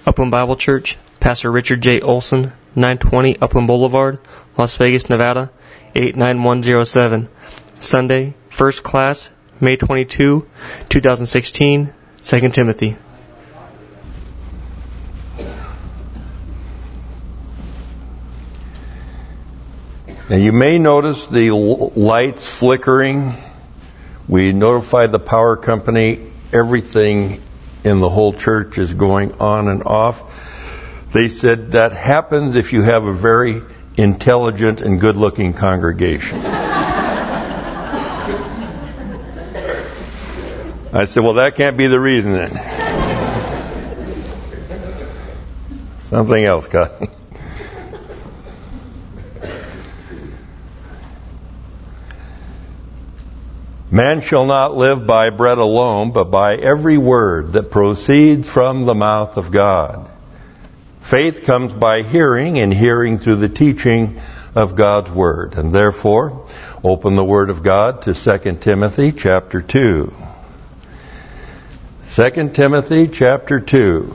Upland Bible Church, Pastor Richard J. Olson, 920 Upland Boulevard, Las Vegas, Nevada, 89107. Sunday, First Class, May 22, 2016, 2 Timothy. Now you may notice the lights flickering. We notified the power company. Everything in the whole church is going on and off. They said that happens if you have a very intelligent and good-looking congregation. I said, well, that can't be the reason then. Something else, God. Man shall not live by bread alone, but by every word that proceeds from the mouth of God. Faith comes by hearing, and hearing through the teaching of God's Word. And therefore, open the Word of God to 2 Timothy chapter 2. 2 Timothy chapter 2.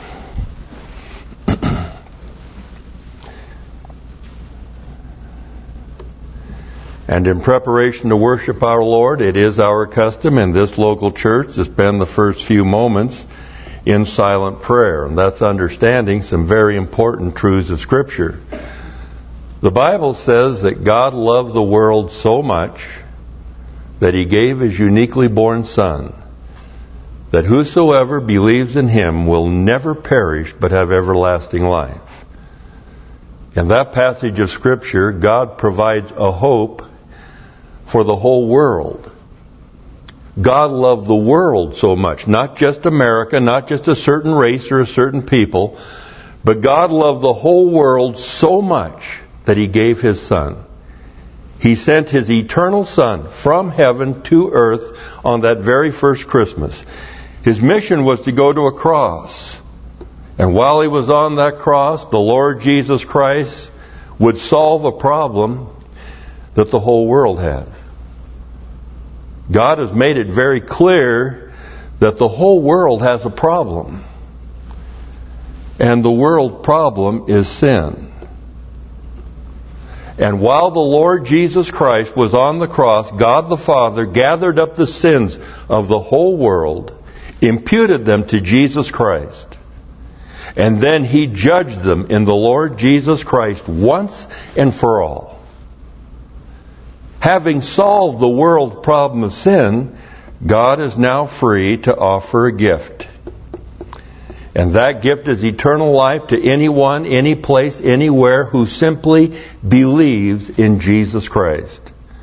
And in preparation to worship our Lord, it is our custom in this local church to spend the first few moments in silent prayer. And that's understanding some very important truths of Scripture. The Bible says that God loved the world so much that He gave His uniquely born Son, that whosoever believes in Him will never perish but have everlasting life. In that passage of Scripture, God provides a hope for the whole world. God loved the world so much, not just America, not just a certain race or a certain people, but God loved the whole world so much that He gave His Son. He sent His eternal Son from heaven to earth on that very first Christmas. His mission was to go to a cross. And while He was on that cross, the Lord Jesus Christ would solve a problem that the whole world had. God has made it very clear that the whole world has a problem. And the world problem is sin. And while the Lord Jesus Christ was on the cross, God the Father gathered up the sins of the whole world, imputed them to Jesus Christ, and then He judged them in the Lord Jesus Christ once and for all. Having solved the world problem of sin, God is now free to offer a gift. And that gift is eternal life to anyone, any place, anywhere who simply believes in Jesus Christ.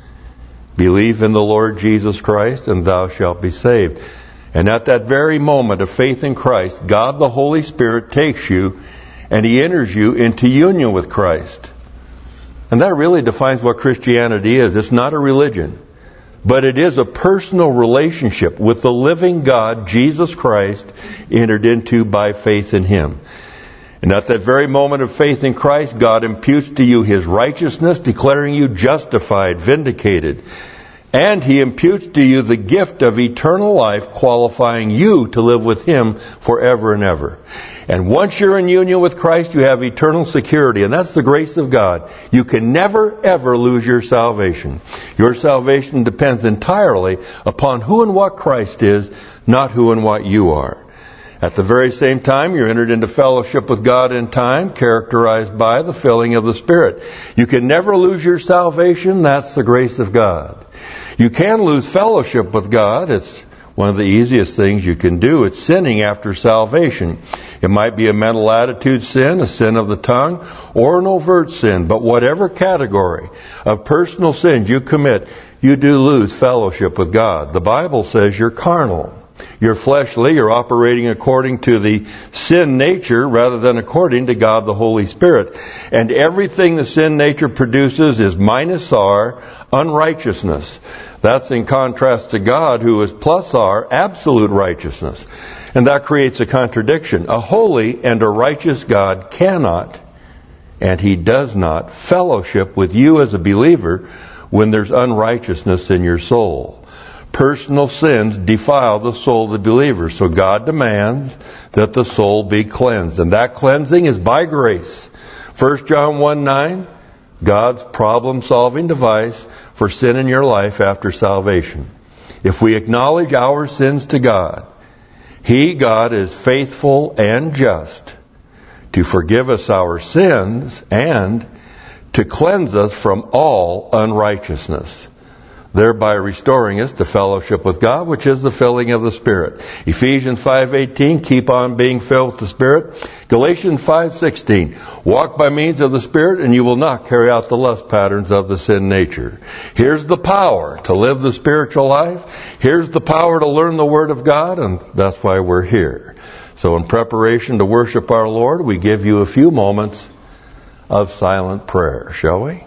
Believe in the Lord Jesus Christ and thou shalt be saved. And at that very moment of faith in Christ, God the Holy Spirit takes you and He enters you into union with Christ. And that really defines what Christianity is. It's not a religion, but it is a personal relationship with the living God, Jesus Christ, entered into by faith in Him. And at that very moment of faith in Christ, God imputes to you His righteousness, declaring you justified, vindicated. And He imputes to you the gift of eternal life, qualifying you to live with Him forever and ever. And once you're in union with Christ, you have eternal security. And that's the grace of God. You can never, ever lose your salvation. Your salvation depends entirely upon who and what Christ is, not who and what you are. At the very same time, you're entered into fellowship with God in time, characterized by the filling of the Spirit. You can never lose your salvation. That's the grace of God. You can lose fellowship with God. It's one of the easiest things you can do. It's sinning after salvation. It might be a mental attitude sin, a sin of the tongue, or an overt sin. But whatever category of personal sins you commit, you do lose fellowship with God. The Bible says you're carnal. You're fleshly. You're operating according to the sin nature rather than according to God the Holy Spirit. And everything the sin nature produces is minus R, unrighteousness. That's in contrast to God, who is plus R, absolute righteousness. And that creates a contradiction. A holy and a righteous God cannot, and He does not, fellowship with you as a believer when there's unrighteousness in your soul. Personal sins defile the soul of the believer. So God demands that the soul be cleansed. And that cleansing is by grace. 1 John 1:9, God's problem-solving device for sin in your life after salvation. If we acknowledge our sins to God, He, God, is faithful and just to forgive us our sins and to cleanse us from all unrighteousness, thereby restoring us to fellowship with God, which is the filling of the Spirit. Ephesians 5:18, keep on being filled with the Spirit. Galatians 5:16, walk by means of the Spirit and you will not carry out the lust patterns of the sin nature. Here's the power to live the spiritual life. Here's the power to learn the Word of God, and that's why we're here. So in preparation to worship our Lord, we give you a few moments of silent prayer, shall we?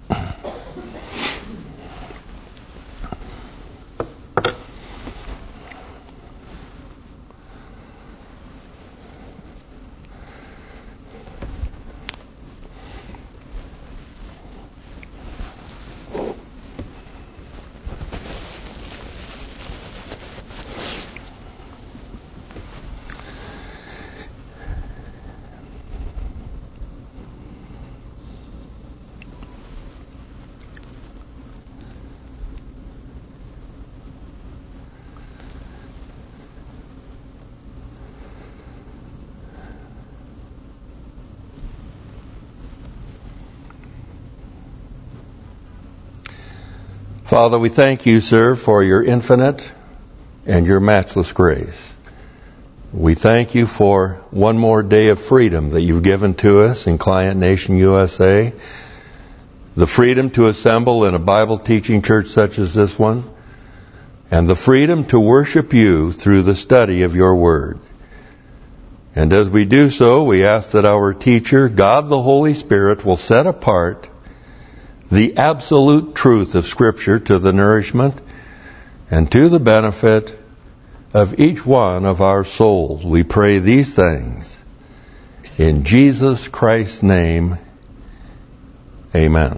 Father, we thank you, sir, for your infinite and your matchless grace. We thank you for one more day of freedom that you've given to us in Client Nation USA, the freedom to assemble in a Bible teaching church such as this one, and the freedom to worship you through the study of your word. And as we do so, we ask that our teacher, God the Holy Spirit, will set apart the absolute truth of Scripture to the nourishment and to the benefit of each one of our souls. We pray these things in Jesus Christ's name. Amen.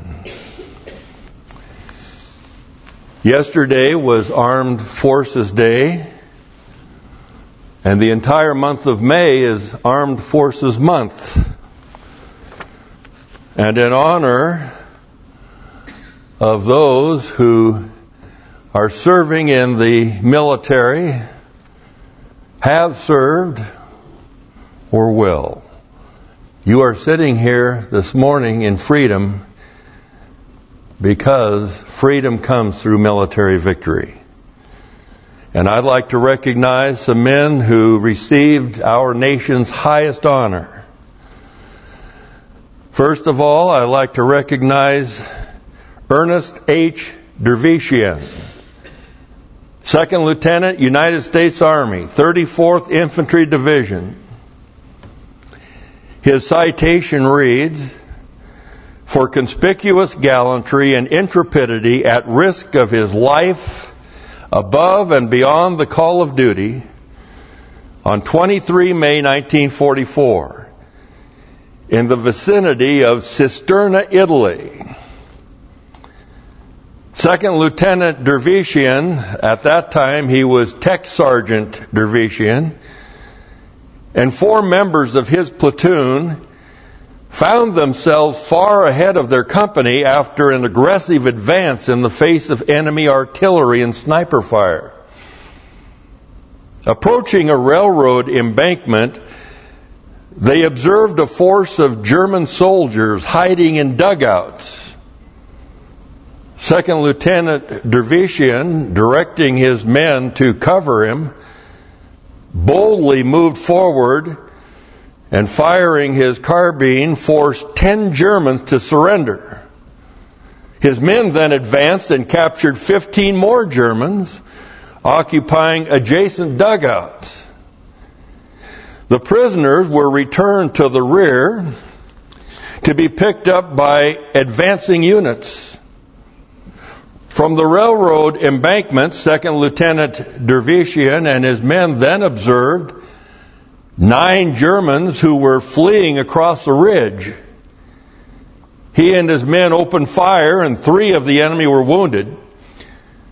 Yesterday was Armed Forces Day, and the entire month of May is Armed Forces Month. And in honor of those who are serving in the military, have served, or will, you are sitting here this morning in freedom because freedom comes through military victory. And I'd like to recognize some men who received our nation's highest honor. First of all, I'd like to recognize Ernest H. Dervishian, Second Lieutenant, United States Army, 34th Infantry Division. His citation reads, for conspicuous gallantry and intrepidity at risk of his life above and beyond the call of duty on 23 May 1944 in the vicinity of Cisterna, Italy. Second Lieutenant Dervishian, at that time he was Tech Sergeant Dervishian, and 4 members of his platoon found themselves far ahead of their company after an aggressive advance in the face of enemy artillery and sniper fire. Approaching a railroad embankment, they observed a force of German soldiers hiding in dugouts. Second Lieutenant Dervishian, directing his men to cover him, boldly moved forward and, firing his carbine, forced 10 Germans to surrender. His men then advanced and captured 15 more Germans, occupying adjacent dugouts. The prisoners were returned to the rear to be picked up by advancing units. From the railroad embankment, Second Lieutenant Dervishian and his men then observed 9 Germans who were fleeing across the ridge. He and his men opened fire, and 3 of the enemy were wounded.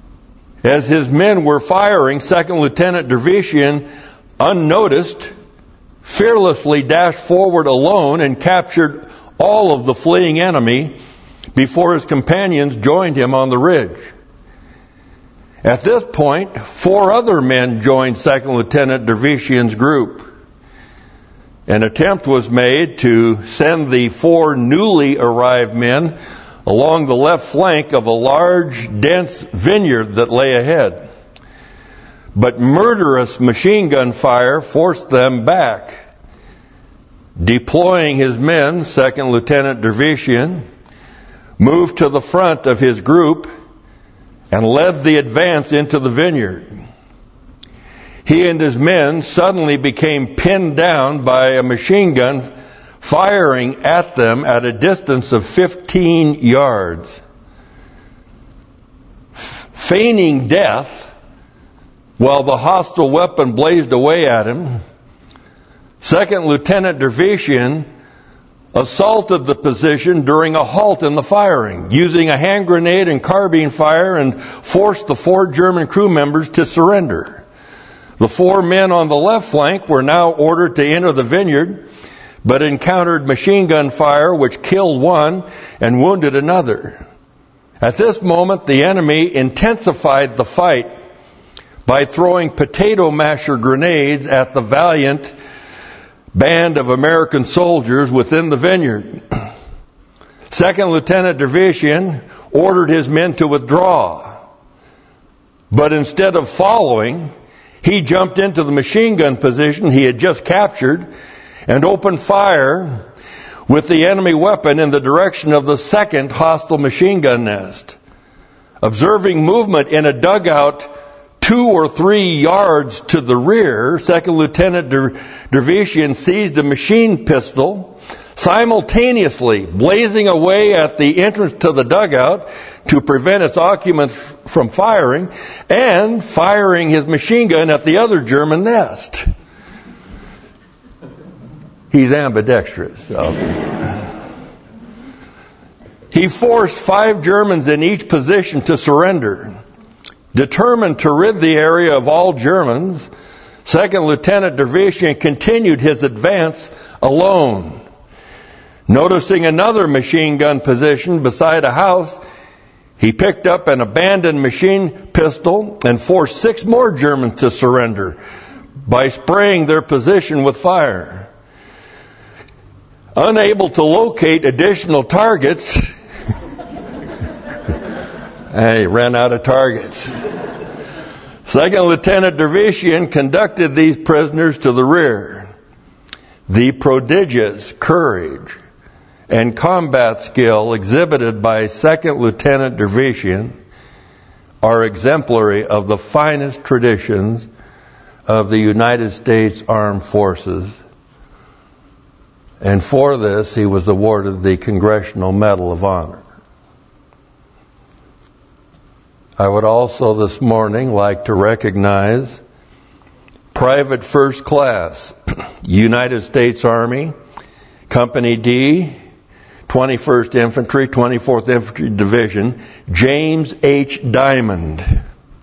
As his men were firing, Second Lieutenant Dervishian, unnoticed, fearlessly dashed forward alone and captured all of the fleeing enemy before his companions joined him on the ridge. At this point, 4 other men joined 2nd Lieutenant Dervishian's group. An attempt was made to send the 4 newly arrived men along the left flank of a large, dense vineyard that lay ahead. But murderous machine gun fire forced them back. Deploying his men, 2nd Lieutenant Dervishian moved to the front of his group and led the advance into the vineyard. He and his men suddenly became pinned down by a machine gun firing at them at a distance of 15 yards. Feigning death while the hostile weapon blazed away at him, 2nd Lieutenant Dervishian assaulted the position during a halt in the firing, using a hand grenade and carbine fire, and forced the 4 German crew members to surrender. The 4 men on the left flank were now ordered to enter the vineyard, but encountered machine gun fire which killed one and wounded another. At this moment, the enemy intensified the fight by throwing potato masher grenades at the valiant band of American soldiers within the vineyard. 2nd Lieutenant Dervishian ordered his men to withdraw, but instead of following, he jumped into the machine gun position he had just captured and opened fire with the enemy weapon in the direction of the 2nd hostile machine gun nest. Observing movement in a dugout 2 or 3 yards to the rear, 2nd Lieutenant Dervishian seized a machine pistol, simultaneously blazing away at the entrance to the dugout to prevent its occupants from firing, and firing his machine gun at the other German nest. He's ambidextrous, obviously. He forced 5 Germans in each position to surrender. Determined to rid the area of all Germans, 2nd Lieutenant Dervishian continued his advance alone. Noticing another machine gun position beside a house, he picked up an abandoned machine pistol and forced 6 more Germans to surrender by spraying their position with fire. Unable to locate additional targets, he ran out of targets. 2nd Lieutenant Dervishian conducted these prisoners to the rear. The prodigious courage and combat skill exhibited by 2nd Lieutenant Dervishian are exemplary of the finest traditions of the United States Armed Forces. And for this, he was awarded the Congressional Medal of Honor. I would also this morning like to recognize Private First Class, United States Army, Company D, 21st Infantry, 24th Infantry Division, James H. Diamond.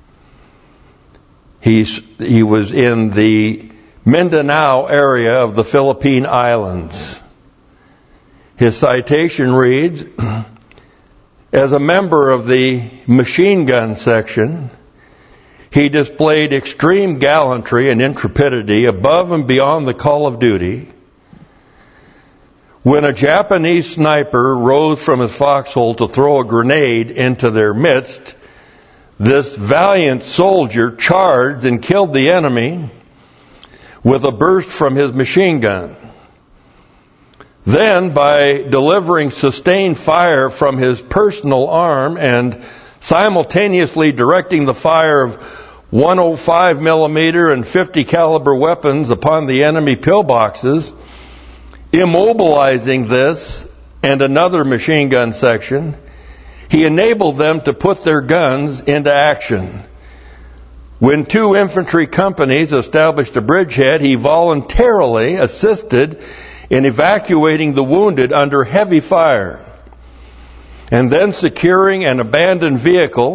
He was in the Mindanao area of the Philippine Islands. His citation reads, as a member of the machine gun section, he displayed extreme gallantry and intrepidity above and beyond the call of duty. When a Japanese sniper rose from his foxhole to throw a grenade into their midst, this valiant soldier charged and killed the enemy with a burst from his machine gun. Then, by delivering sustained fire from his personal arm and simultaneously directing the fire of 105 millimeter and 50 caliber weapons upon the enemy pillboxes, immobilizing this and another machine gun section, he enabled them to put their guns into action. When 2 infantry companies established a bridgehead, he voluntarily assisted in evacuating the wounded under heavy fire, and then securing an abandoned vehicle,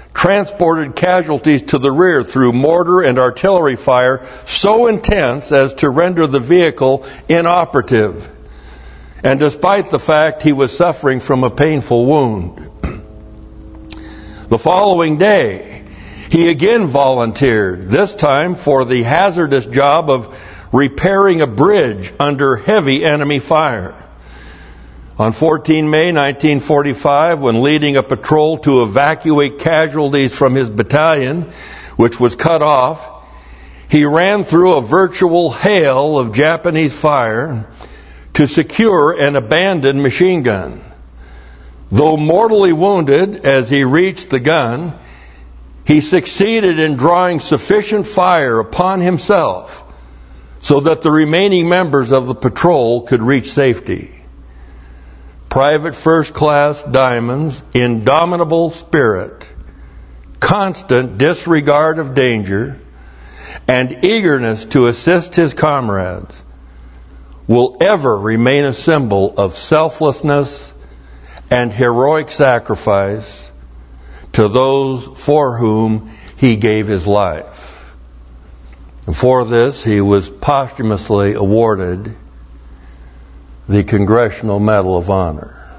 transported casualties to the rear through mortar and artillery fire so intense as to render the vehicle inoperative, and despite the fact he was suffering from a painful wound. The following day, he again volunteered, this time for the hazardous job of repairing a bridge under heavy enemy fire. On 14 May 1945, when leading a patrol to evacuate casualties from his battalion, which was cut off, he ran through a virtual hail of Japanese fire to secure an abandoned machine gun. Though mortally wounded as he reached the gun, he succeeded in drawing sufficient fire upon himself so that the remaining members of the patrol could reach safety. Private First Class Diamond's indomitable spirit, constant disregard of danger, and eagerness to assist his comrades will ever remain a symbol of selflessness and heroic sacrifice to those for whom he gave his life. And for this, he was posthumously awarded the Congressional Medal of Honor.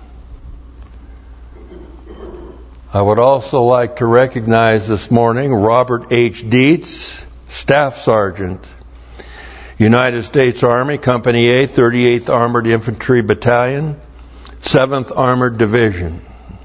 I would also like to recognize this morning Robert H. Dietz, Staff Sergeant, United States Army, Company A, 38th Armored Infantry Battalion, 7th Armored Division.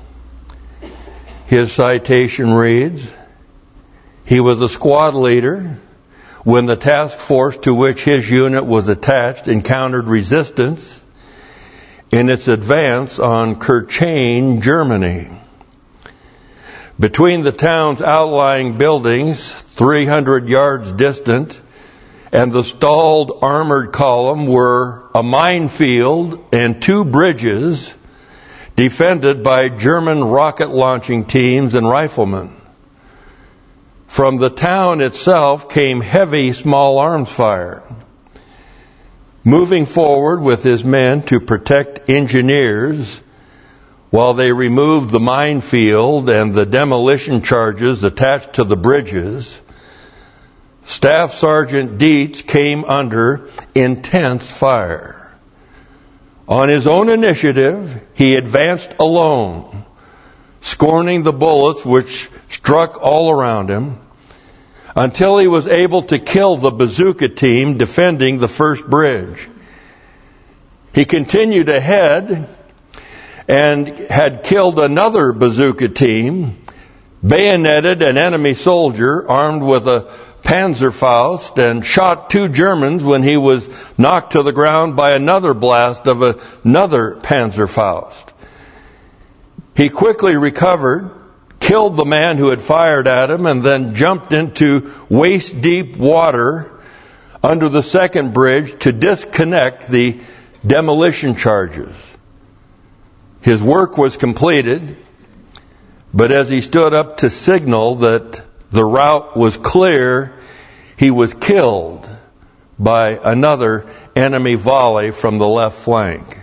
His citation reads, he was a squad leader when the task force to which his unit was attached encountered resistance in its advance on Kirchain, Germany. Between the town's outlying buildings, 300 yards distant, and the stalled armored column were a minefield and 2 bridges defended by German rocket launching teams and riflemen. From the town itself came heavy small arms fire. Moving forward with his men to protect engineers while they removed the minefield and the demolition charges attached to the bridges, Staff Sergeant Dietz came under intense fire. On his own initiative, he advanced alone, scorning the bullets which struck all around him, until he was able to kill the bazooka team defending the first bridge. He continued ahead and had killed another bazooka team, bayoneted an enemy soldier armed with a Panzerfaust, and shot 2 Germans when he was knocked to the ground by another blast of another Panzerfaust. He quickly recovered, killed the man who had fired at him, and then jumped into waist-deep water under the second bridge to disconnect the demolition charges. His work was completed, but as he stood up to signal that the route was clear, he was killed by another enemy volley from the left flank.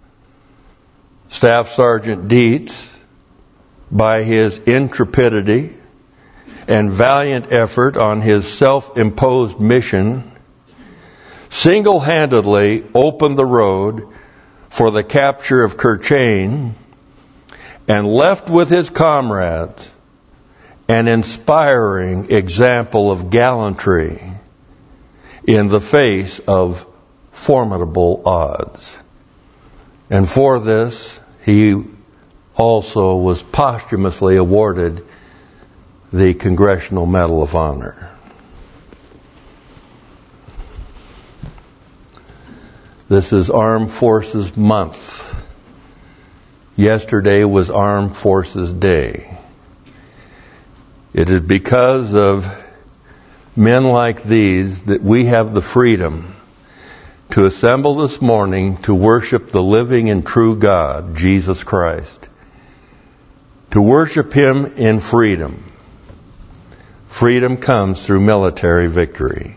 Staff Sergeant Dietz, by his intrepidity and valiant effort on his self-imposed mission, single-handedly opened the road for the capture of Kirchain and left with his comrades an inspiring example of gallantry in the face of formidable odds. And for this, he also was posthumously awarded the Congressional Medal of Honor. This is Armed Forces Month. Yesterday was Armed Forces Day. It is because of men like these that we have the freedom to assemble this morning to worship the living and true God, Jesus Christ. To worship Him in freedom. Freedom comes through military victory.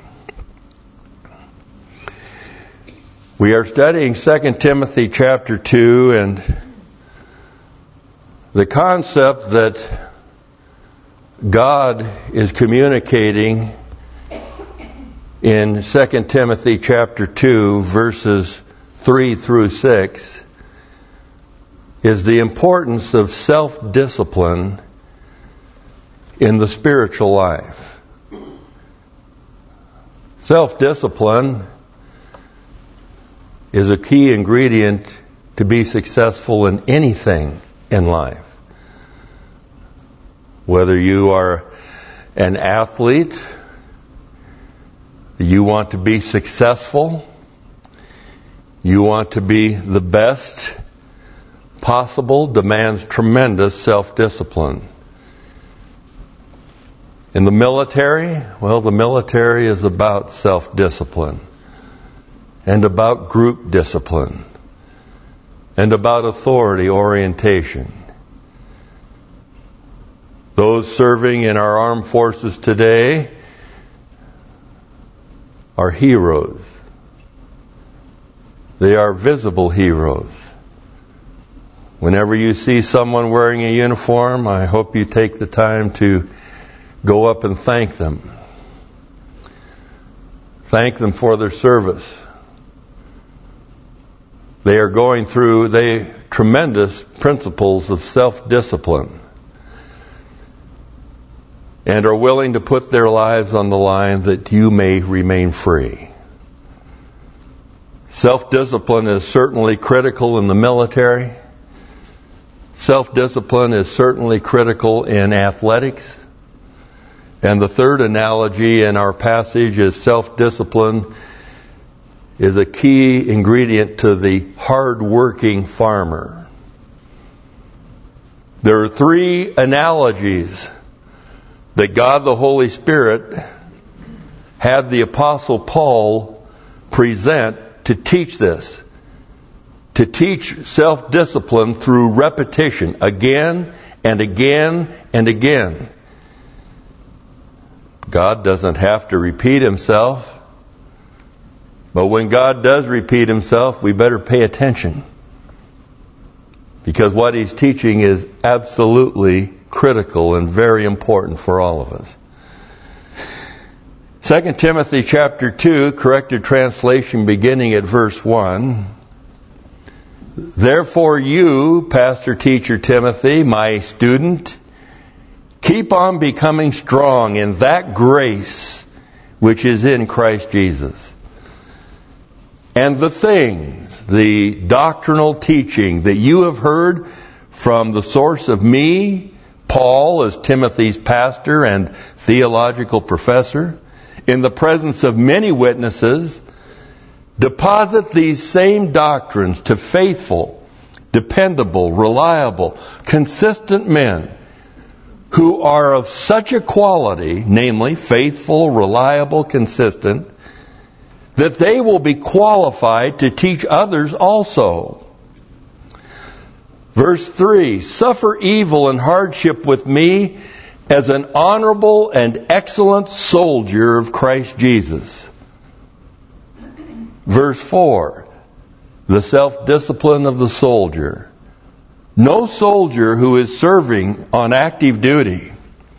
We are studying 2 Timothy chapter 2, and the concept that God is communicating in 2 Timothy chapter 2, verses 3 through 6, is the importance of self-discipline in the spiritual life. Self-discipline is a key ingredient to be successful in anything in life. Whether you are an athlete, you want to be successful, you want to be the best possible, demands tremendous self-discipline. In the military, well, the military is about self-discipline and about group discipline and about authority orientation. Those serving in our armed forces today are heroes. They are visible heroes. Whenever you see someone wearing a uniform, I hope you take the time to go up and thank them. Thank them for their service. They are going through tremendous principles of self-discipline and are willing to put their lives on the line that you may remain free. Self-discipline is certainly critical in the military. Self-discipline is certainly critical in athletics. And the third analogy in our passage is self-discipline is a key ingredient to the hard-working farmer. There are three analogies that God the Holy Spirit had the Apostle Paul present to teach this. To teach self-discipline through repetition, again and again and again. God doesn't have to repeat himself. But when God does repeat himself, we better pay attention. Because what he's teaching is absolutely critical and very important for all of us. 2 Timothy chapter 2, corrected translation beginning at verse 1. Therefore you, pastor teacher Timothy, my student, keep on becoming strong in that grace which is in Christ Jesus. And the things, the doctrinal teaching that you have heard from the source of me, Paul, as Timothy's pastor and theological professor, in the presence of many witnesses, deposit these same doctrines to faithful, dependable, reliable, consistent men who are of such a quality, namely faithful, reliable, consistent, that they will be qualified to teach others also. Verse 3, suffer evil and hardship with me as an honorable and excellent soldier of Christ Jesus. Verse 4, the self-discipline of the soldier. No soldier who is serving on active duty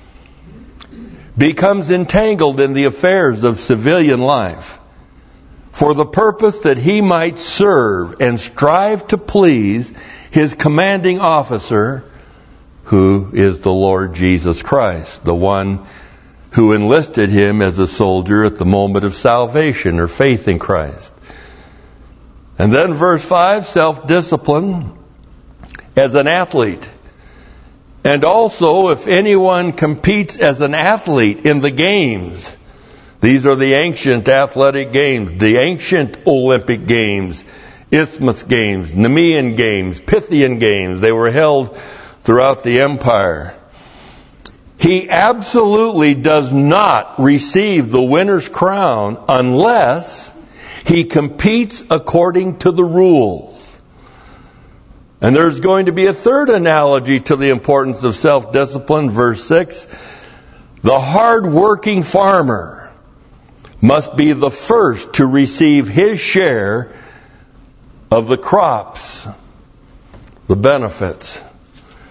becomes entangled in the affairs of civilian life for the purpose that he might serve and strive to please his commanding officer, who is the Lord Jesus Christ, the one who enlisted him as a soldier at the moment of salvation or faith in Christ. And then verse 5, self-discipline as an athlete. And also, if anyone competes as an athlete in the games, these are the ancient athletic games, the ancient Olympic games, Isthmus games, Nemean games, Pythian games. They were held throughout the empire. He absolutely does not receive the winner's crown unless he competes according to the rules. And there's going to be a third analogy to the importance of self-discipline, verse 6. The hard-working farmer must be the first to receive his share of the crops, the benefits.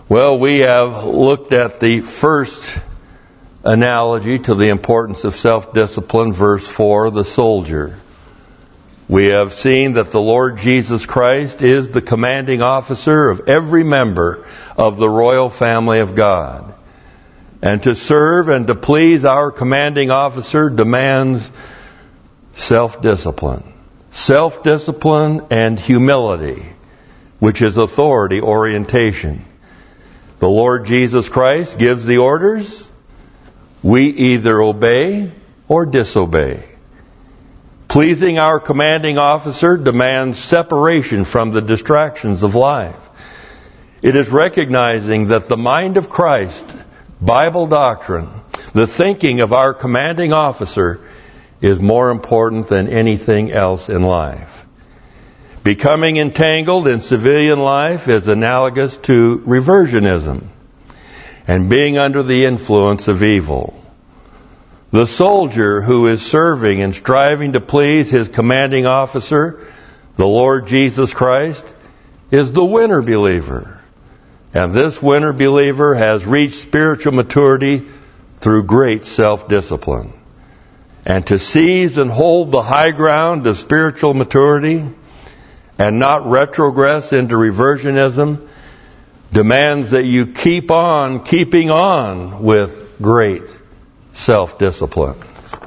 Well, we have looked at the first analogy to the importance of self-discipline, verse 4, the soldier. We have seen that the Lord Jesus Christ is the commanding officer of every member of the royal family of God. And to serve and to please our commanding officer demands self-discipline. Self-discipline and humility, which is authority orientation. The Lord Jesus Christ gives the orders. We either obey or disobey. Pleasing our commanding officer demands separation from the distractions of life. It is recognizing that the mind of Christ, Bible doctrine, the thinking of our commanding officer is more important than anything else in life. Becoming entangled in civilian life is analogous to reversionism and being under the influence of evil. The soldier who is serving and striving to please his commanding officer, the Lord Jesus Christ, is the winner believer. And this winner believer has reached spiritual maturity through great self-discipline. And to seize and hold the high ground of spiritual maturity and not retrogress into reversionism demands that you keep on keeping on with great self-discipline.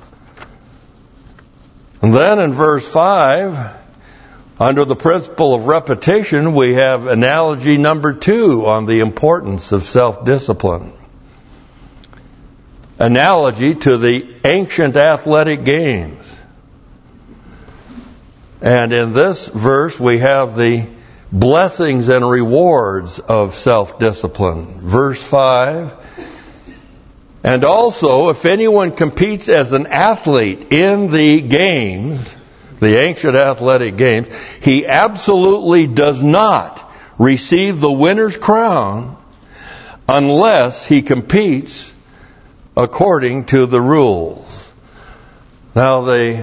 And then in verse 5, under the principle of repetition, we have analogy number 2 on the importance of self-discipline. Analogy to the ancient athletic games. And in this verse we have the blessings and rewards of self-discipline. Verse 5, and also if anyone competes as an athlete in the games, the ancient athletic games, he absolutely does not receive the winner's crown unless he competes according to the rules. Now the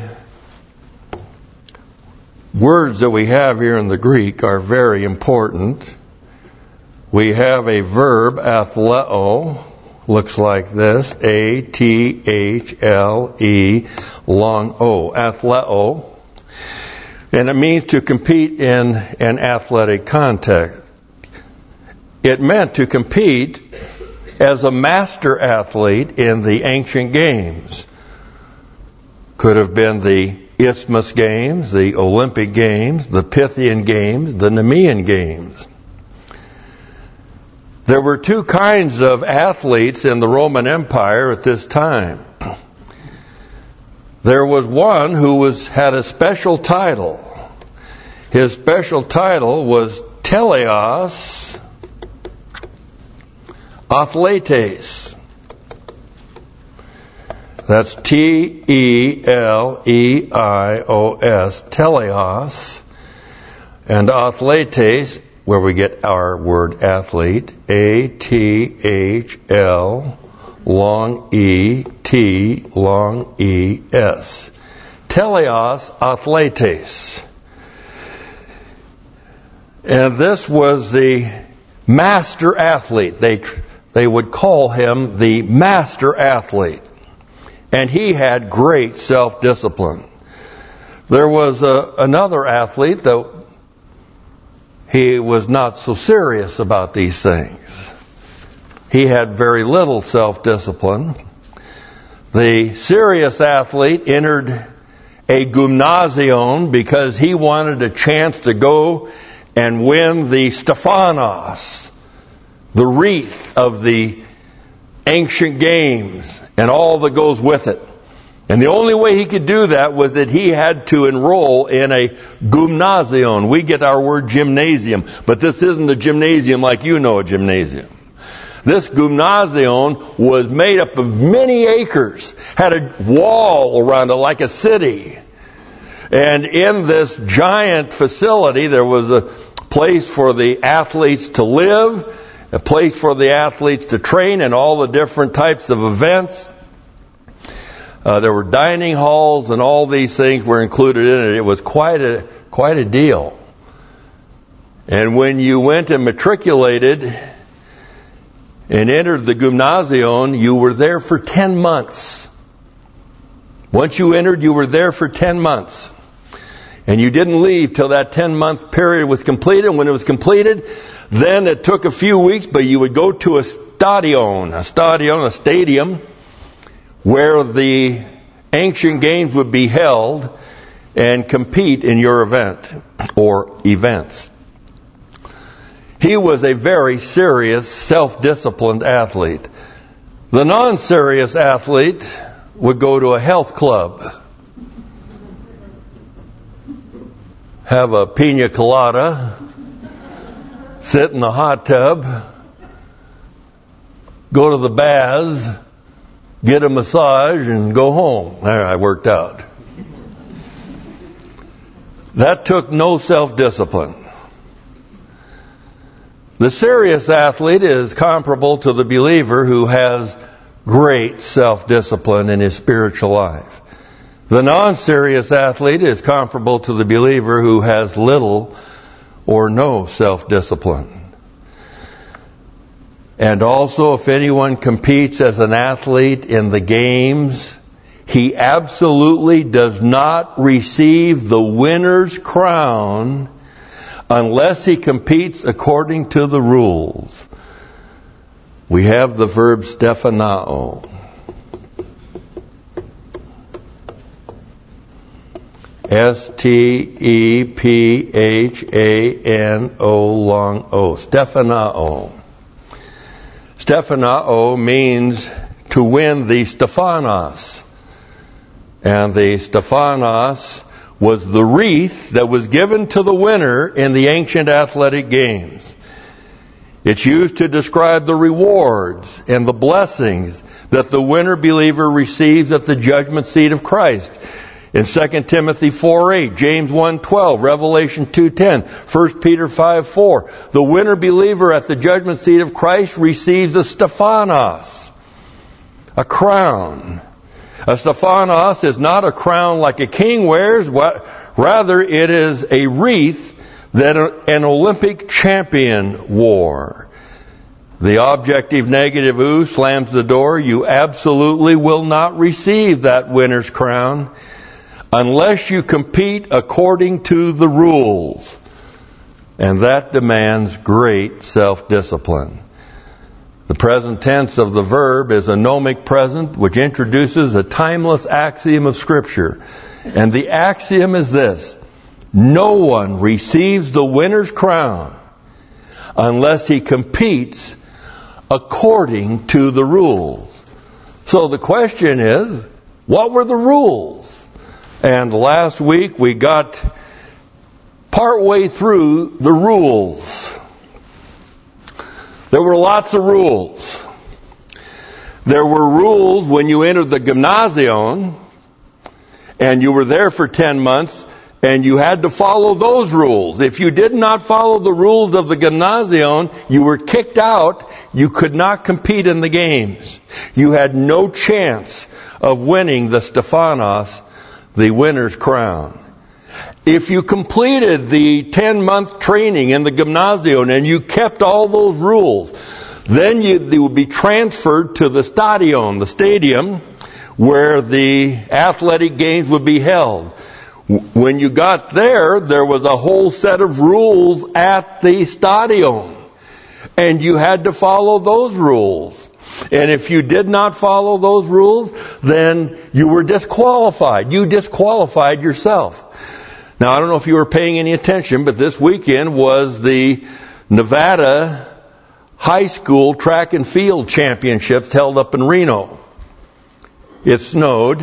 words that we have here in the Greek are very important. We have a verb, athleo, looks like this, A-T-H-L-E, long O, athleo. And it means to compete in an athletic context. It meant to compete as a master athlete in the ancient games. Could have been the Isthmus Games, the Olympic Games, the Pythian Games, the Nemean Games. There were 2 kinds of athletes in the Roman Empire at this time. There was one who had a special title. His special title was teleos athletes. That's T-E-L-E-I-O-S, teleos. And athletes, where we get our word athlete, A-T-H-L, long E-T, long E-S. Teleos athletes. And this was the master athlete. They would call him the master athlete. And he had great self-discipline. There was another athlete that he was not so serious about these things. He had very little self-discipline. The serious athlete entered a gymnasion because he wanted a chance to go and win the Stephanos, the wreath of the ancient games and all that goes with it. And the only way he could do that was that he had to enroll in a gymnasion. We get our word gymnasium, but this isn't a gymnasium like you know a gymnasium. This gymnasion was made up of many acres, had a wall around it like a city. And in this giant facility, there was a place for the athletes to live, a place for the athletes to train, and all the different types of events. There were dining halls, and all these things were included in it. It was quite a deal. And when you went and matriculated and entered the gymnasium, you were there for 10 months. Once you entered, you were there for 10 months. And you didn't leave till that 10-month period was completed. When it was completed, then it took a few weeks, but you would go to a stadium, where the ancient games would be held and compete in your event or events. He was a very serious, self-disciplined athlete. The non-serious athlete would go to a health club, have a pina colada, sit in the hot tub, go to the baths, get a massage, and go home. There, I worked out. That took no self-discipline. The serious athlete is comparable to the believer who has great self-discipline in his spiritual life. The non-serious athlete is comparable to the believer who has little or no self-discipline. And also, if anyone competes as an athlete in the games, he absolutely does not receive the winner's crown unless he competes according to the rules. We have the verb stephanao. S-T-E-P-H-A-N-O long O. Stephanao. Stephanao means to win the Stephanos. And the Stephanos was the wreath that was given to the winner in the ancient athletic games. It's used to describe the rewards and the blessings that the winner believer receives at the judgment seat of Christ. In 2 Timothy 4:8, James 1:12, Revelation 2:10, 1 Peter 5:4, the winner believer at the judgment seat of Christ receives a Stephanos, a crown. A Stephanos is not a crown like a king wears, rather it is a wreath that an Olympic champion wore. The objective negative ooh slams the door. You absolutely will not receive that winner's crown unless you compete according to the rules. And that demands great self-discipline. The present tense of the verb is a gnomic present, which introduces a timeless axiom of Scripture. And the axiom is this: no one receives the winner's crown unless he competes according to the rules. So the question is, what were the rules? And last week we got partway through the rules. There were lots of rules. There were rules when you entered the gymnasium and you were there for 10 months and you had to follow those rules. If you did not follow the rules of the gymnasium, you were kicked out. You could not compete in the games. You had no chance of winning the Stephanos, the winner's crown. If you completed the 10-month training in the gymnasium and you kept all those rules, then you would be transferred to the stadium, where the athletic games would be held. When you got there, there was a whole set of rules at the stadium, and you had to follow those rules. And if you did not follow those rules, then you were disqualified. You disqualified yourself. Now, I don't know if you were paying any attention, but this weekend was the Nevada High School Track and Field Championships held up in Reno. It snowed.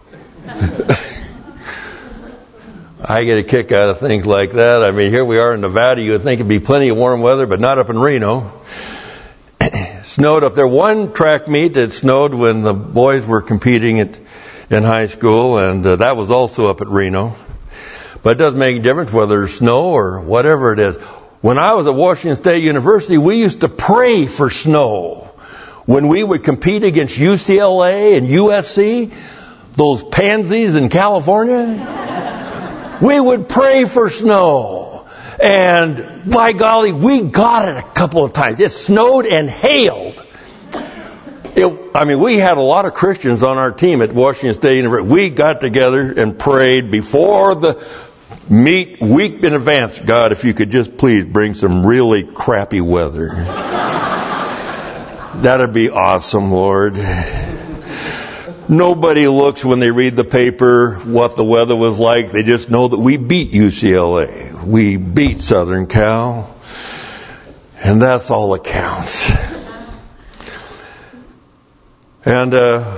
I get a kick out of things like that. I mean, here we are in Nevada. You would think it'd be plenty of warm weather, but not up in Reno. Snowed up there. One track meet that snowed when the boys were competing in high school, and that was also up at Reno. But it doesn't make any difference whether it's snow or whatever it is. When I was at Washington State University, we used to pray for snow. When we would compete against UCLA and USC, those pansies in California, we would pray for snow. And by golly, we got it a couple of times. It snowed and hailed. We had a lot of Christians on our team at Washington State University. We got together and prayed before the meet week in advance. God, if you could just please bring some really crappy weather. That'd be awesome, Lord. Nobody looks when they read the paper what the weather was like. They just know that we beat UCLA. We beat Southern Cal. And that's all that counts. And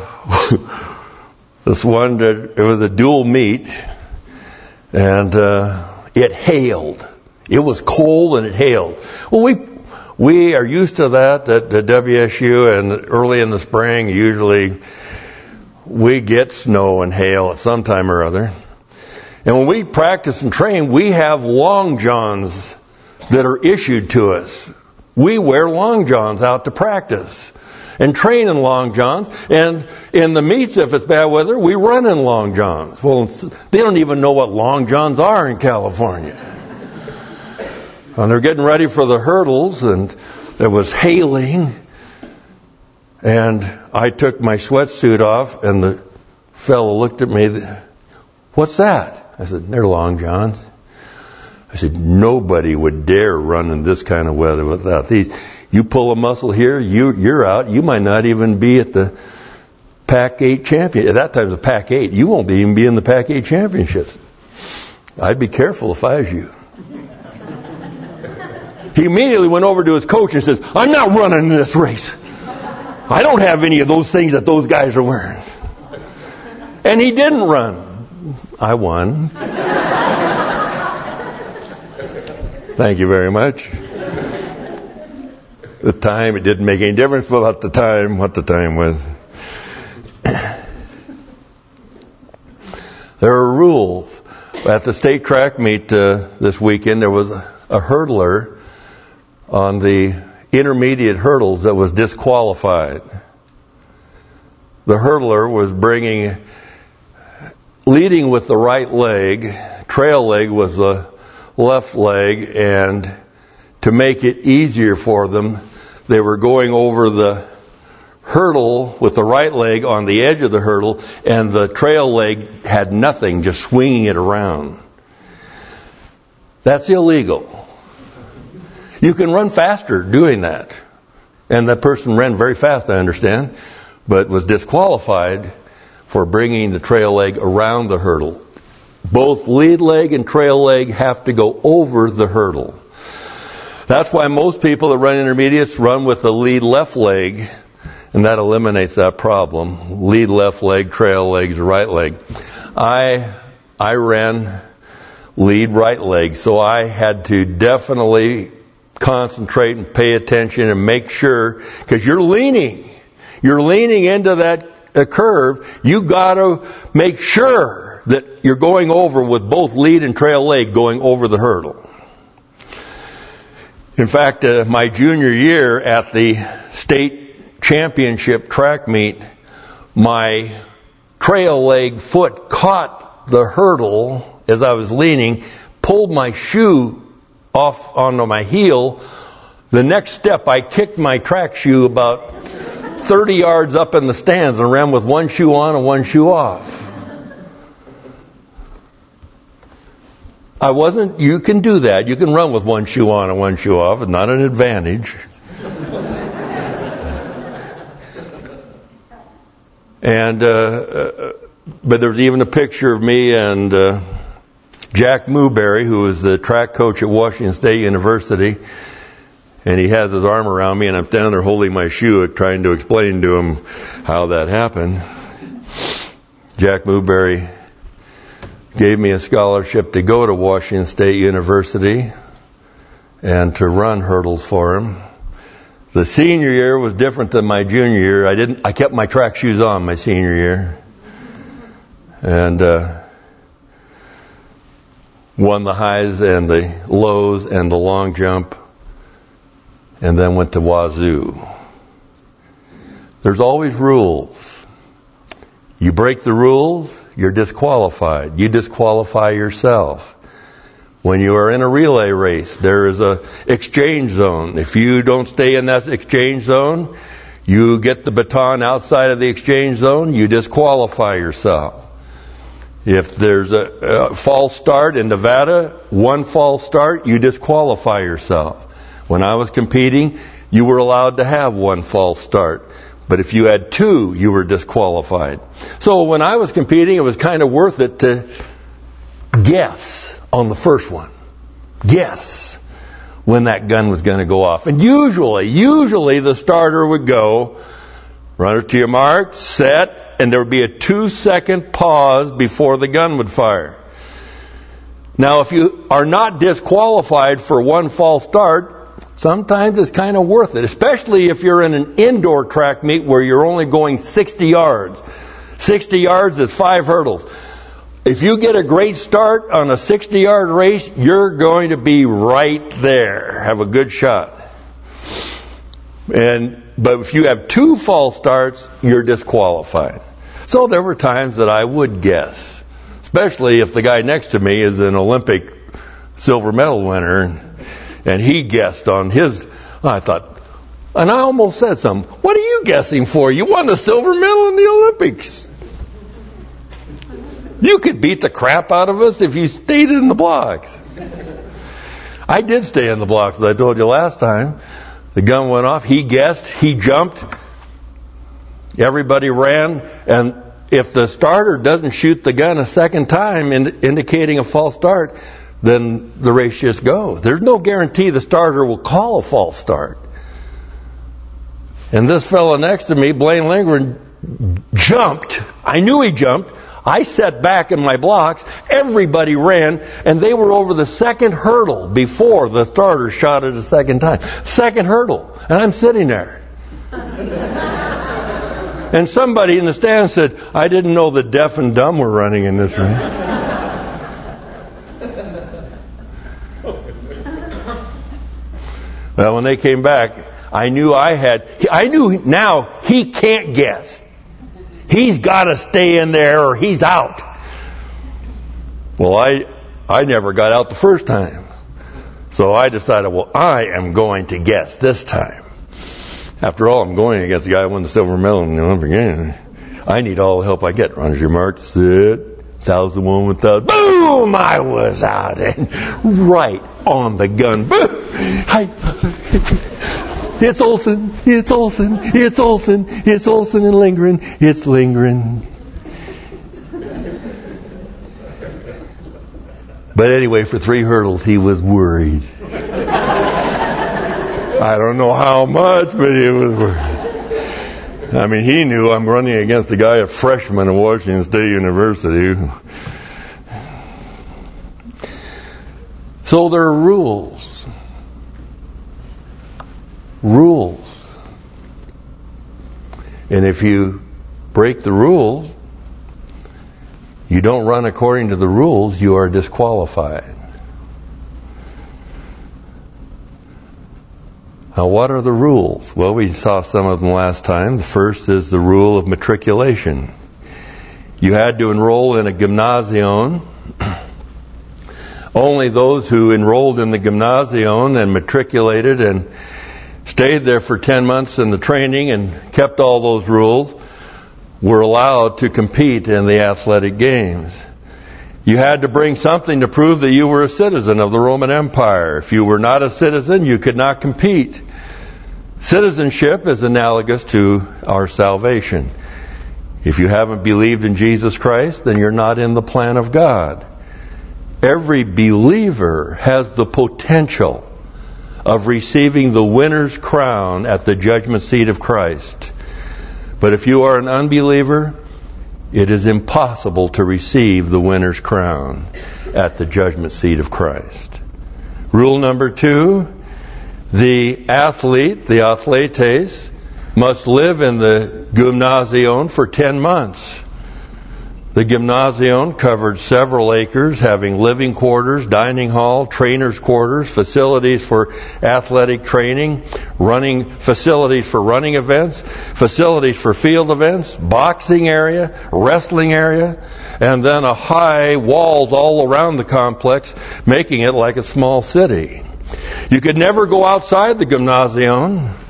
this one, it was a dual meet, and it hailed. It was cold and it hailed. Well, we are used to that at WSU, and early in the spring, usually we get snow and hail at some time or other. And when we practice and train, we have long johns that are issued to us. We wear long johns out to practice and train in long johns. And in the meets, if it's bad weather, we run in long johns. Well, they don't even know what long johns are in California. And they're getting ready for the hurdles, and it was hailing. And I took my sweatsuit off, and the fellow looked at me. What's that? I said, they're long johns. I said, nobody would dare run in this kind of weather without these. You pull a muscle here, you're out. You might not even be at the Pac-8 champion. At that time, it was a Pac-8. You won't even be in the Pac-8 championships. I'd be careful if I was you. He immediately went over to his coach and says, I'm not running in this race. I don't have any of those things that those guys are wearing. And he didn't run. I won. Thank you very much. The time, it didn't make any difference about the time, what the time was. There are rules. At the state track meet this weekend, there was a hurdler on the intermediate hurdles that was disqualified. The hurdler was leading with the right leg, trail leg was the left leg, and to make it easier for them, they were going over the hurdle with the right leg on the edge of the hurdle, and the trail leg had nothing, just swinging it around. That's illegal. You can run faster doing that. And that person ran very fast, I understand, but was disqualified for bringing the trail leg around the hurdle. Both lead leg and trail leg have to go over the hurdle. That's why most people that run intermediates run with the lead left leg, and that eliminates that problem. Lead left leg, trail legs, right leg. I ran lead right leg, so I had to definitely concentrate and pay attention and make sure, because you're leaning into that curve. You got to make sure that you're going over with both lead and trail leg going over the hurdle. In fact, my junior year at the state championship track meet, my trail leg foot caught the hurdle as I was leaning, pulled my shoe off onto my heel. The next step, I kicked my track shoe about 30 yards up in the stands and ran with one shoe on and one shoe off. You can do that. You can run with one shoe on and one shoe off. It's not an advantage. And, but there's even a picture of me and Jack Mooberry, who was the track coach at Washington State University. And he has his arm around me, and I'm standing there holding my shoe, trying to explain to him how that happened. Jack Mooberry gave me a scholarship to go to Washington State University and to run hurdles for him. The senior year was different than my junior year. I kept my track shoes on my senior year. And won the highs and the lows and the long jump, and then went to Wazoo. There's always rules. You break the rules, you're disqualified. You disqualify yourself. When you are in a relay race, there is a exchange zone. If you don't stay in that exchange zone, You get the baton outside of the exchange zone, you disqualify yourself. If there's a false start in Nevada, one false start, you disqualify yourself. When I was competing, you were allowed to have one false start. But if you had two, you were disqualified. So when I was competing, it was kind of worth it to guess on the first one. Guess when that gun was going to go off. And usually the starter would go, run it to your mark, set, and there would be a 2-second pause before the gun would fire. Now, if you are not disqualified for one false start, sometimes it's kind of worth it, especially if you're in an indoor track meet where you're only going 60 yards. 60 yards is 5 hurdles. If you get a great start on a 60-yard race, you're going to be right there. Have a good shot. But if you have 2 false starts, you're disqualified. So there were times that I would guess, especially if the guy next to me is an Olympic silver medal winner, and he guessed on his. I thought, and I almost said something. What are you guessing for? You won the silver medal in the Olympics. You could beat the crap out of us if you stayed in the blocks. I did stay in the blocks, as I told you last time. The gun went off. He guessed. He jumped. Everybody ran. And if the starter doesn't shoot the gun a second time, indicating a false start, then the race just goes. There's no guarantee the starter will call a false start. And this fellow next to me, Blaine Lindgren, jumped. I knew he jumped. I sat back in my blocks. Everybody ran, and they were over the second hurdle before the starter shot it a second time. Second hurdle. And I'm sitting there. And somebody in the stand said, I didn't know the deaf and dumb were running in this race. Well, when they came back, I knew now he can't guess. He's got to stay in there or he's out. Well, I never got out the first time. So I decided, well, I am going to guess this time. After all, I'm going against the guy who won the silver medal in the Olympic Games. I need all the help I get. Run your mark, sit. 1,001 without. Boom! I was out. And right on the gun. Boom! It's Olson. It's Olson. It's Olson. It's Olson and Lindgren. It's Lindgren. But anyway, for 3 hurdles, he was worried. I don't know how much, but he was worried. I mean, he knew I'm running against a guy, a freshman at Washington State University. So there are rules. Rules. And if you break the rules, you don't run according to the rules, you are disqualified. Now, what are the rules? Well, we saw some of them last time. The first is the rule of matriculation. You had to enroll in a gymnasium. Only those who enrolled in the gymnasium and matriculated and stayed there for 10 months in the training and kept all those rules were allowed to compete in the athletic games. You had to bring something to prove that you were a citizen of the Roman Empire. If you were not a citizen, you could not compete. Citizenship is analogous to our salvation. If you haven't believed in Jesus Christ, then you're not in the plan of God. Every believer has the potential of receiving the winner's crown at the judgment seat of Christ. But if you are an unbeliever, it is impossible to receive the winner's crown at the judgment seat of Christ. Rule number 2, the athlete, the athletes, must live in the gymnasium for 10 months. The gymnasium covered several acres, having living quarters, dining hall, trainers' quarters, facilities for athletic training, running facilities for running events, facilities for field events, boxing area, wrestling area, and then a high walls all around the complex, making it like a small city. You could never go outside the gymnasium.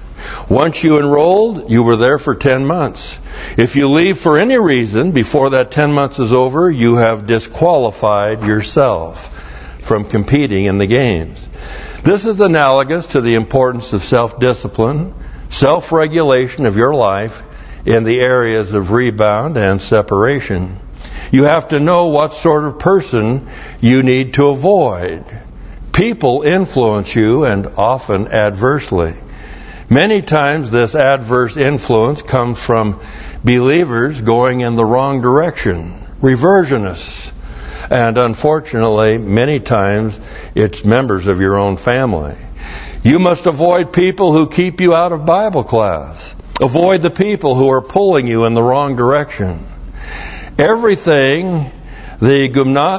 Once you enrolled, you were there for 10 months. If you leave for any reason before that 10 months is over, you have disqualified yourself from competing in the games. This is analogous to the importance of self-discipline, self-regulation of your life in the areas of rebound and separation. You have to know what sort of person you need to avoid. People influence you, and often adversely. Many times this adverse influence comes from believers going in the wrong direction, reversionists. And unfortunately, many times it's members of your own family. You must avoid people who keep you out of Bible class. Avoid the people who are pulling you in the wrong direction. Everything in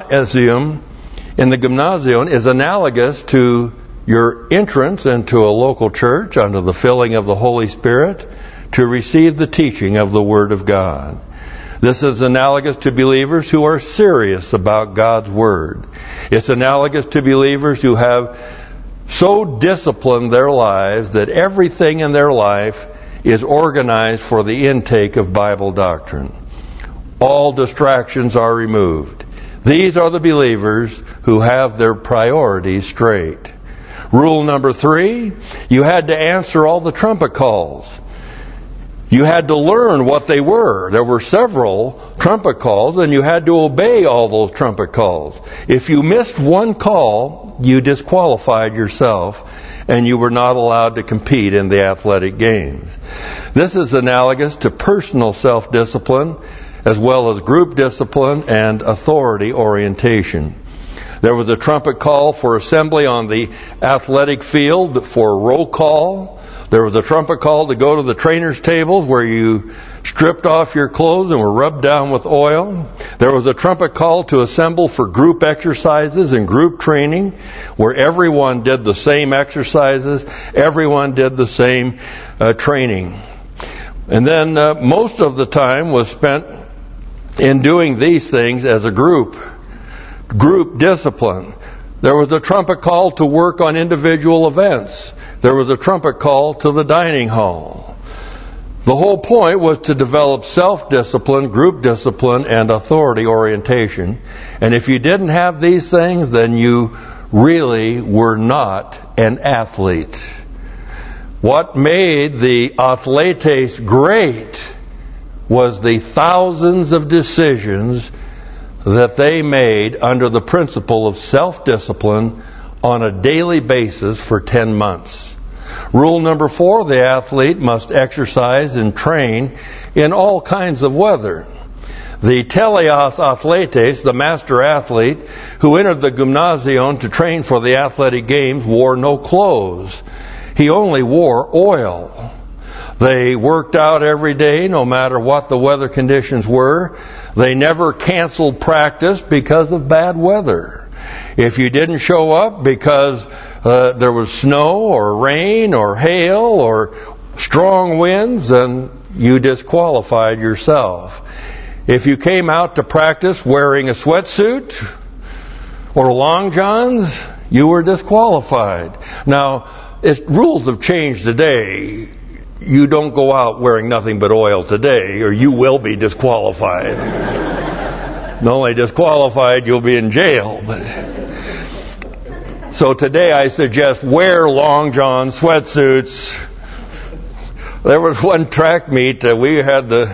the gymnasium is analogous to your entrance into a local church under the filling of the Holy Spirit to receive the teaching of the Word of God. This is analogous to believers who are serious about God's Word. It's analogous to believers who have so disciplined their lives that everything in their life is organized for the intake of Bible doctrine. All distractions are removed. These are the believers who have their priorities straight. Rule number 3, you had to answer all the trumpet calls. You had to learn what they were. There were several trumpet calls, and you had to obey all those trumpet calls. If you missed one call, you disqualified yourself, and you were not allowed to compete in the athletic games. This is analogous to personal self-discipline, as well as group discipline and authority orientation. There was a trumpet call for assembly on the athletic field for roll call. There was a trumpet call to go to the trainer's tables where you stripped off your clothes and were rubbed down with oil. There was a trumpet call to assemble for group exercises and group training where everyone did the same exercises, everyone did the same training. And then most of the time was spent in doing these things as a group discipline. There was a trumpet call to work on individual events. There was a trumpet call to the dining hall. The whole point was to develop self-discipline, group discipline, and authority orientation. And if you didn't have these things, then you really were not an athlete. What made the athletes great was the thousands of decisions that they made under the principle of self-discipline on a daily basis for 10 months. Rule number 4, the athlete must exercise and train in all kinds of weather. The teleos athletes, the master athlete, who entered the gymnasium to train for the athletic games, wore no clothes. He only wore oil. They worked out every day, no matter what the weather conditions were. They never canceled practice because of bad weather. If you didn't show up because there was snow or rain or hail or strong winds, then you disqualified yourself. If you came out to practice wearing a sweatsuit or long johns, you were disqualified. Now, rules have changed today. You don't go out wearing nothing but oil today, or you will be disqualified. Not only disqualified, you'll be in jail. So today I suggest wear long john sweatsuits. There was one track meet we had the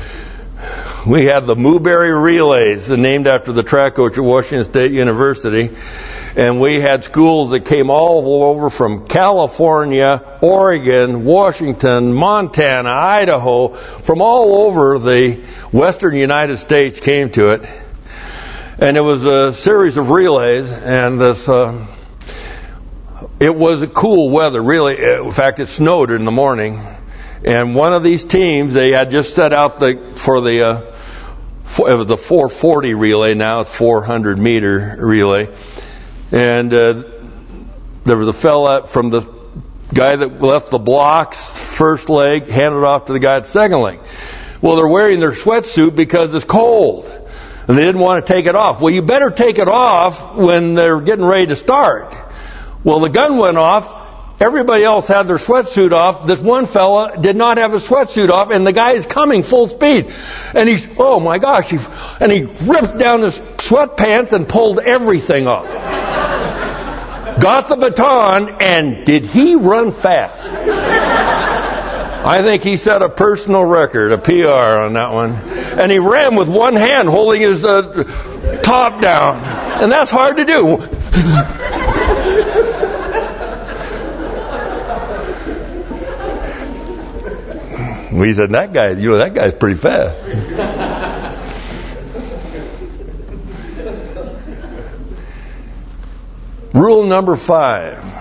Mooberry Relays, named after the track coach at Washington State University. And we had schools that came all over from California, Oregon, Washington, Montana, Idaho, from all over the western United States came to it. And it was a series of relays, and it was a cool weather, really. In fact, it snowed in the morning. And one of these teams, they had just set out it was the 440 relay, now it's 400 meter relay. And there was a fella from the guy that left the blocks, first leg, handed off to the guy at the second leg. Well, they're wearing their sweatsuit because it's cold, and they didn't want to take it off. Well, you better take it off when they're getting ready to start. Well, the gun went off. Everybody else had their sweatsuit off. This one fella did not have his sweatsuit off, and the guy is coming full speed. And he's, oh my gosh, and he ripped down his sweatpants and pulled everything off. Got the baton, and did he run fast? I think he set a personal record, a PR on that one. And he ran with one hand holding his top down. And that's hard to do. We said, that guy's pretty fast. Rule number 5.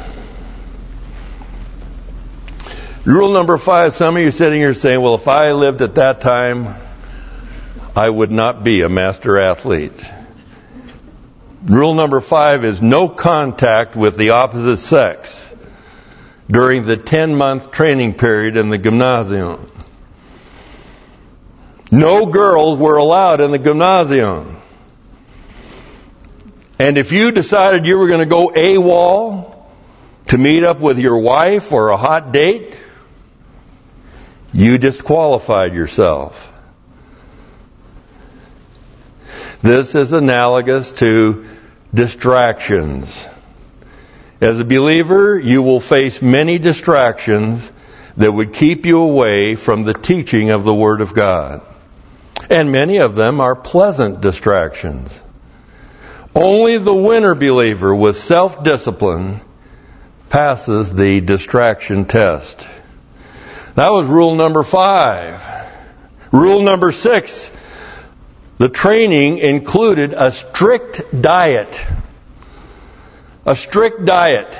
Rule number 5, some of you are sitting here saying, well, if I lived at that time, I would not be a master athlete. Rule number 5 is no contact with the opposite sex during the 10-month training period in the gymnasium. No girls were allowed in the gymnasium. And if you decided you were going to go AWOL to meet up with your wife or a hot date, you disqualified yourself. This is analogous to distractions. As a believer, you will face many distractions that would keep you away from the teaching of the Word of God. And many of them are pleasant distractions. Only the winner believer with self-discipline passes the distraction test. That was rule number 5. Rule number 6. The training included a strict diet. A strict diet.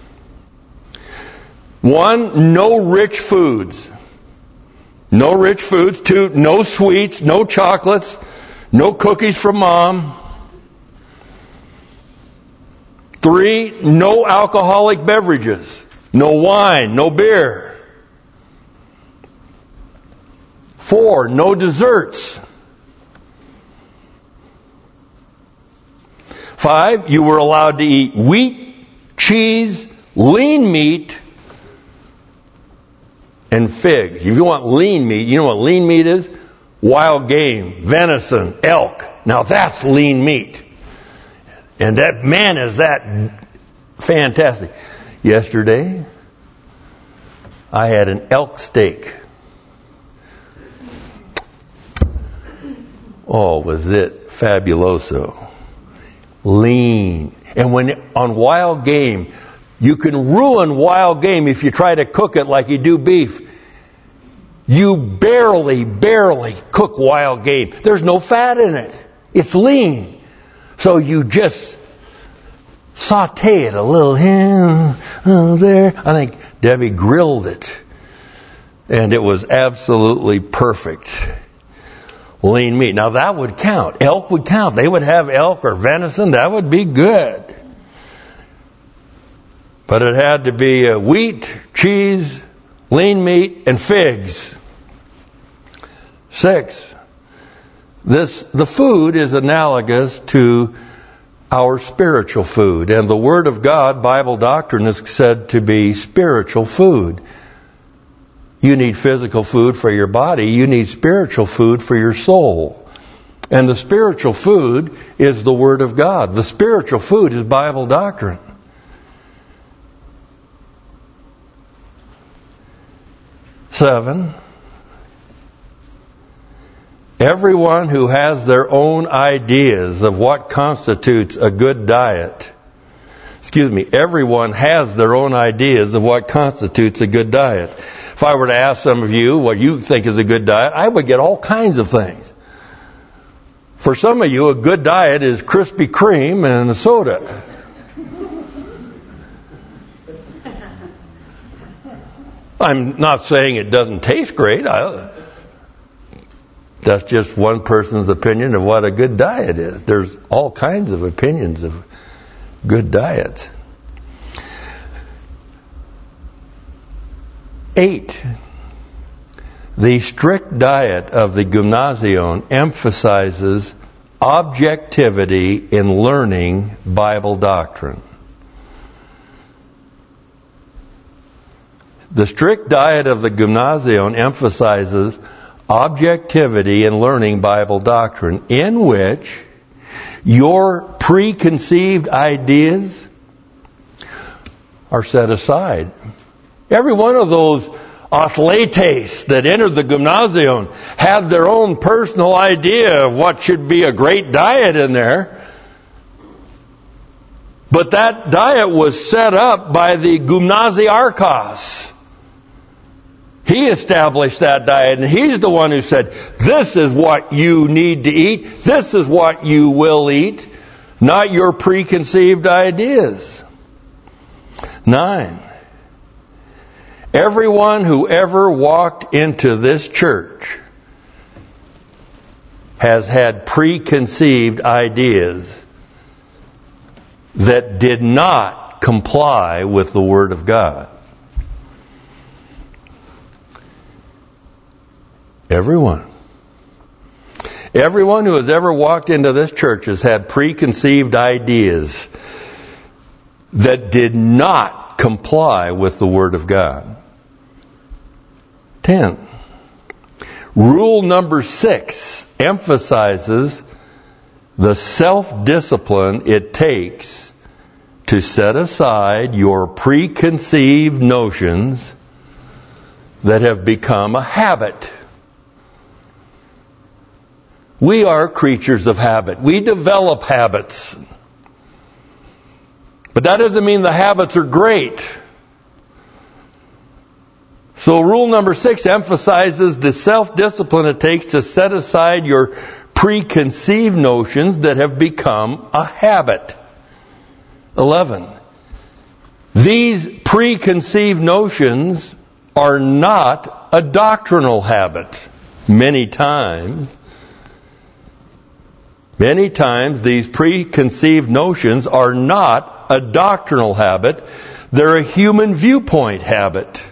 1, no rich foods. No rich foods. 2, no sweets, no chocolates, no cookies from mom. 3, no alcoholic beverages. No wine, no beer. 4, no desserts. 5, you were allowed to eat wheat, cheese, lean meat, and figs. If you want lean meat, you know what lean meat is? Wild game, venison, elk. Now that's lean meat. And that, man, is that fantastic. Yesterday, I had an elk steak. Oh, was it fabuloso. Lean. And when on wild game, you can ruin wild game if you try to cook it like you do beef. You barely cook wild game. There's no fat in it. It's lean. So you just saute it a little here, there. I think Debbie grilled it. And it was absolutely perfect. Lean meat. Now that would count. Elk would count. They would have elk or venison. That would be good. But it had to be wheat, cheese, lean meat, and figs. 6. The food is analogous to our spiritual food. And the Word of God, Bible doctrine, is said to be spiritual food. You need physical food for your body. You need spiritual food for your soul. And the spiritual food is the Word of God. The spiritual food is Bible doctrine. 7. Everyone who has their own ideas of what constitutes a good diet, everyone has their own ideas of what constitutes a good diet. If I were to ask some of you what you think is a good diet, I would get all kinds of things. For some of you, a good diet is Krispy Kreme and a soda. I'm not saying it doesn't taste great. That's just one person's opinion of what a good diet is. There's all kinds of opinions of good diets. 8. The strict diet of the gymnasium emphasizes objectivity in learning Bible doctrine. The strict diet of the Gymnasium emphasizes objectivity in learning Bible doctrine, in which your preconceived ideas are set aside. Every one of those athletes that entered the Gymnasium had their own personal idea of what should be a great diet in there. But that diet was set up by the Gymnasiarchos. He established that diet, and he's the one who said, this is what you need to eat, this is what you will eat, not your preconceived ideas. 9. Everyone who ever walked into this church has had preconceived ideas that did not comply with the Word of God. Everyone. Everyone who has ever walked into this church has had preconceived ideas that did not comply with the Word of God. 10. Rule number 6 emphasizes the self-discipline it takes to set aside your preconceived notions that have become a habit. We are creatures of habit. We develop habits. But that doesn't mean the habits are great. So rule number 6 emphasizes the self-discipline it takes to set aside your preconceived notions that have become a habit. 11. These preconceived notions are not a doctrinal habit. Many times these preconceived notions are not a doctrinal habit. They're a human viewpoint habit.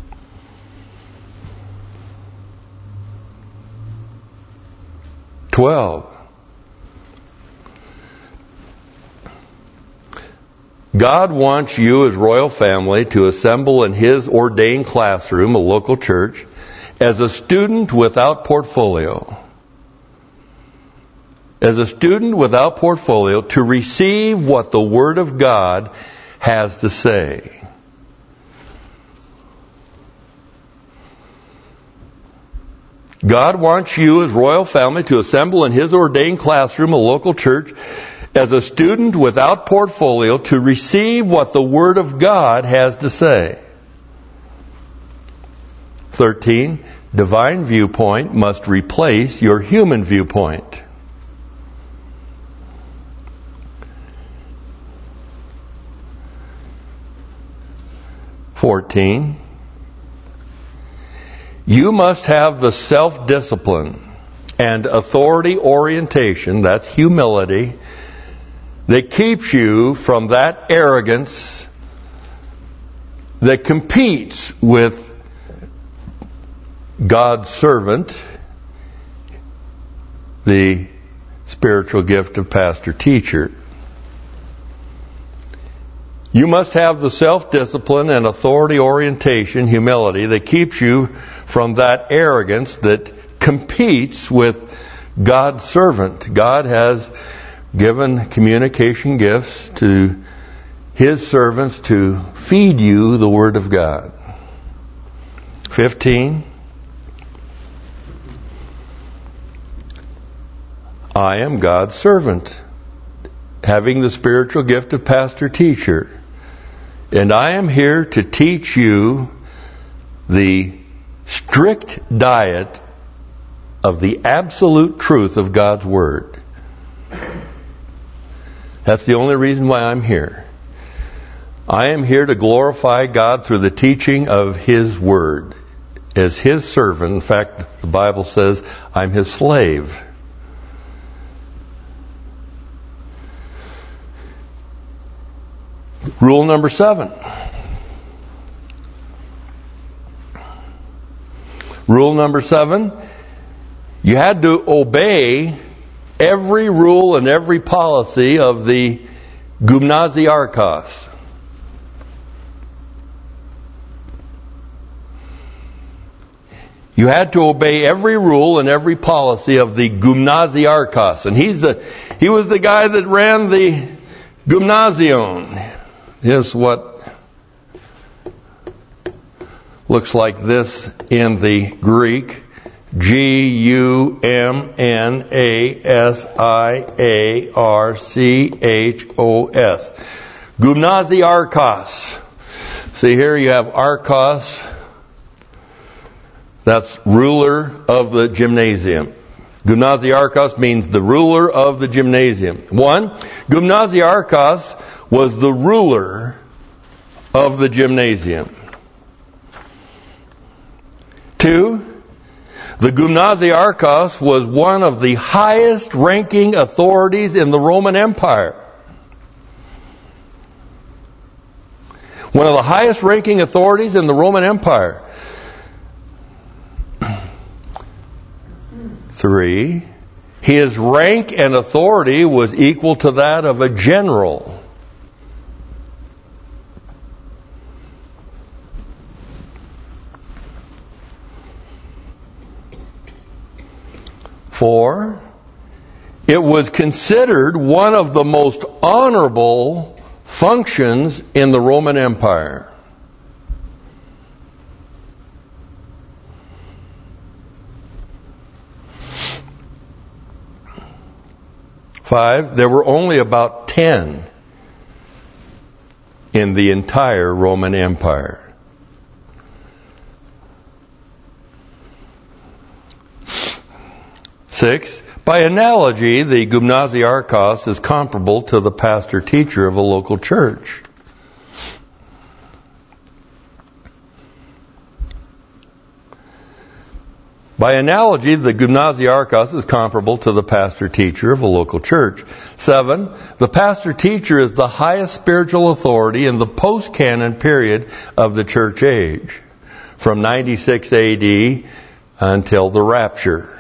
12. God wants you as royal family to assemble in His ordained classroom, a local church, as a student without portfolio. As a student without portfolio, to receive what the Word of God has to say. God wants you as royal family to assemble in His ordained classroom, a local church, as a student without portfolio, to receive what the Word of God has to say. 13. Divine viewpoint must replace your human viewpoint. 14. You must have the self-discipline and authority orientation, that's humility, that keeps you from that arrogance that competes with God's servant, the spiritual gift of pastor-teacher. You must have the self-discipline and authority orientation, humility, that keeps you from that arrogance that competes with God's servant. God has given communication gifts to His servants to feed you the Word of God. 15. I am God's servant, having the spiritual gift of pastor-teacher. And I am here to teach you the strict diet of the absolute truth of God's Word. That's the only reason why I'm here. I am here to glorify God through the teaching of His Word. As His servant, in fact, the Bible says, I'm His slave. Rule number 7. Rule number 7. You had to obey every rule and every policy of the Gymnasiarchos. You had to obey every rule and every policy of the Gymnasiarchos. And he was the guy that ran the Gymnasion. Here's what looks like this in the Greek. Gumnasiarchos. Gymnasiarchos. See here you have Archos. That's ruler of the gymnasium. Gymnasiarchos means the ruler of the gymnasium. 1. Gymnasiarchos was the ruler of the gymnasium. 2. The Gymnasiarchos was one of the highest ranking authorities in the Roman Empire. One of the highest ranking authorities in the Roman Empire. 3. His rank and authority was equal to that of a general. 4. It was considered one of the most honorable functions in the Roman Empire. 5. There were only about 10 in the entire Roman Empire. 6. By analogy, the Gymnasiarchos is comparable to the pastor-teacher of a local church. By analogy, the Gymnasiarchos is comparable to the pastor-teacher of a local church. 7. The pastor-teacher is the highest spiritual authority in the post-canon period of the church age, from 96 AD until the rapture.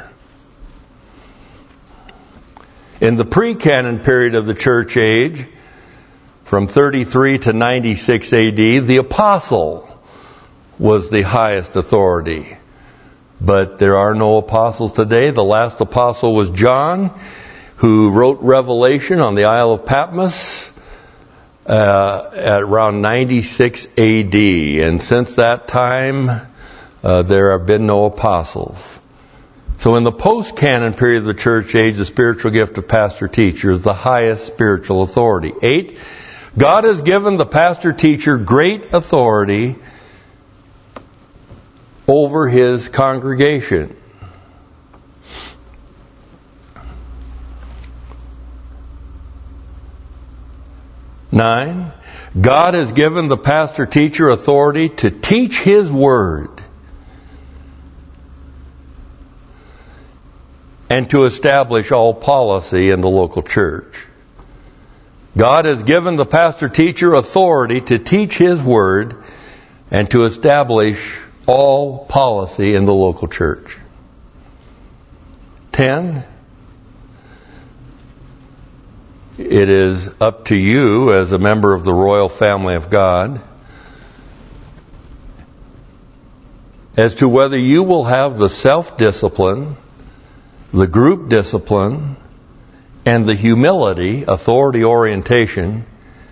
In the pre-canon period of the church age, from 33 to 96 AD, the apostle was the highest authority. But there are no apostles today. The last apostle was John, who wrote Revelation on the Isle of Patmos at around 96 AD. And since that time, there have been no apostles. So in the post-canon period of the church age, the spiritual gift of pastor-teacher is the highest spiritual authority. 8, God has given the pastor-teacher great authority over his congregation. 9, God has given the pastor-teacher authority to teach his word and to establish all policy in the local church. God has given the pastor-teacher authority to teach his word and to establish all policy in the local church. 10, it is up to you as a member of the royal family of God as to whether you will have the self-discipline, the group discipline, and the humility, authority orientation,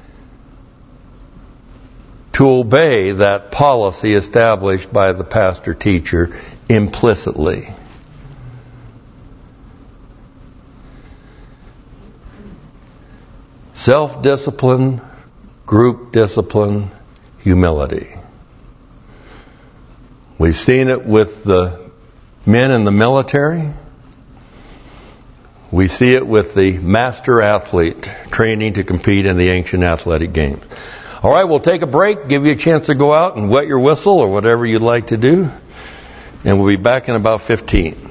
to obey that policy established by the pastor-teacher implicitly. Self-discipline, group discipline, humility. We've seen it with the men in the military. We see it with the master athlete training to compete in the ancient athletic games. All right, we'll take a break, give you a chance to go out and wet your whistle or whatever you'd like to do, and we'll be back in about 15.